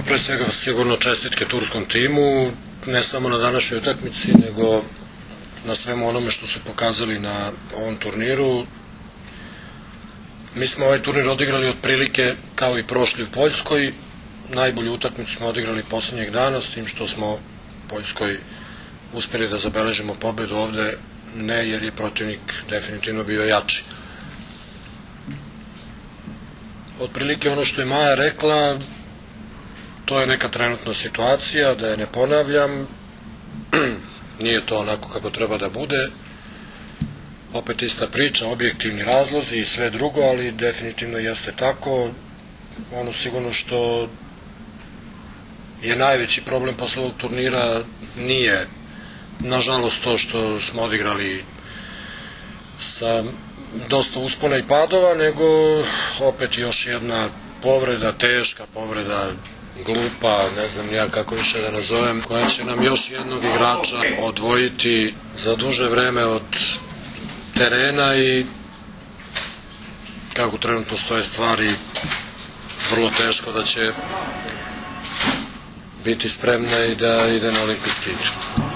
Pre svega sigurno čestitke turskom timu, ne samo na današnjoj utakmici, nego na svemu onome što su pokazali na ovom turniru. Mi smo ovaj turnir odigrali otprilike kao i prošli u Poljskoj. Najbolju utakmicu smo odigrali poslednjeg dana, s tim što smo Poljskoj uspeli da zabeležimo pobedu, ovde ne, jer je protivnik definitivno bio jači. Otprilike ono što je Maja rekla, to je neka trenutna situacija, da je ne ponavljam, nije to onako kako treba da bude, opet ista priča, objektivni razlozi i sve drugo, ali definitivno jeste tako. Ono sigurno što je najveći problem posle ovog turnira nije, nažalost, to što smo odigrali sa dosta uspona i padova, nego opet još jedna povreda, teška povreda, glupa, ne znam ja kako više da nazovem, koja će nam još jednog igrača odvojiti za duže vreme od terena i kako trenutno stoje stvari, vrlo teško da će biti spremna i da ide na olimpijske igre.